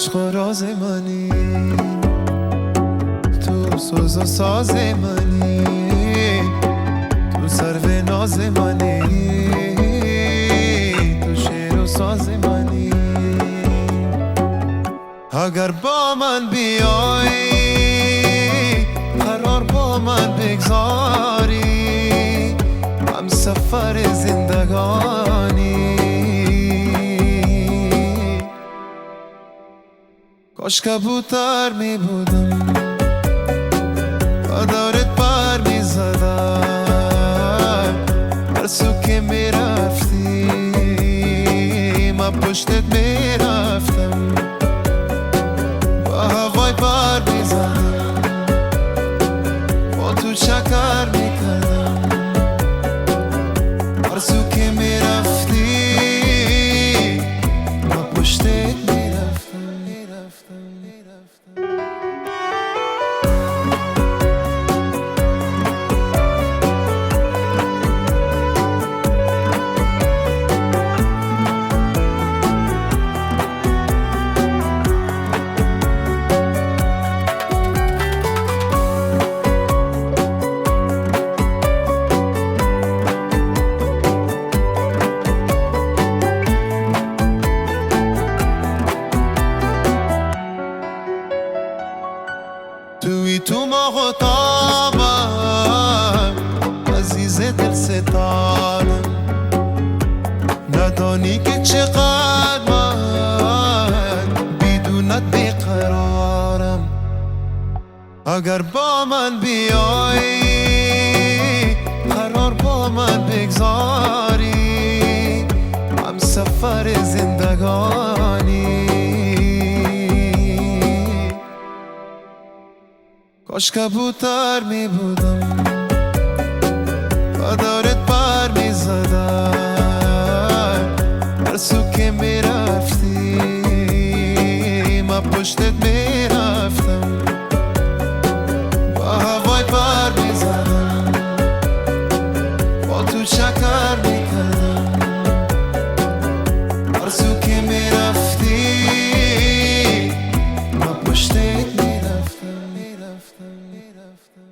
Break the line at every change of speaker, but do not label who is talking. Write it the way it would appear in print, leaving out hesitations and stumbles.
عشق و راز منی، تو سوز و ساز منی، تو سرو ناز منی، تو شعر و ساز منی. اگر با من بیایی قرار با من بگذاری، هم سفر زندگانی. کاش کبوتر می بودم و دارت پر می زدم، هر سو که می رفتی من پشتت می رفتم، با هوای پر می زدم، با تو چکر می کردم، هر سو که می رفتی من پشتت می رفتم. توی تو ماه و تابم عزیز دل ستانم، ندانی که چقدر من بدونت بیقرارم. اگر با من بیایی قرار با من بگذاری، هم سفر زندگانی. کاش کبوتر می بودم و دارت پر می زدم، هر سو که می رفتی من پشتت می رفتم، با هوای پر می زدم، با تو چکر می کردم، هر سو که می رفتی من پشتت می رفتم.